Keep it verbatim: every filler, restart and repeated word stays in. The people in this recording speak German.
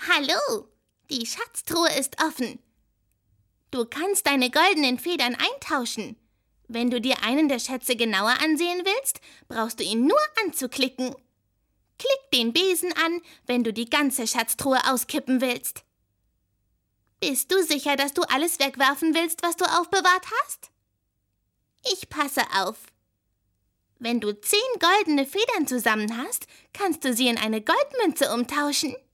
Hallo, die Schatztruhe ist offen. Du kannst deine goldenen Federn eintauschen. Wenn du dir einen der Schätze genauer ansehen willst, brauchst du ihn nur anzuklicken. Klick den Besen an, wenn du die ganze Schatztruhe auskippen willst. Bist du sicher, dass du alles wegwerfen willst, was du aufbewahrt hast? Ich passe auf. Wenn du zehn goldene Federn zusammen hast, kannst du sie in eine Goldmünze umtauschen.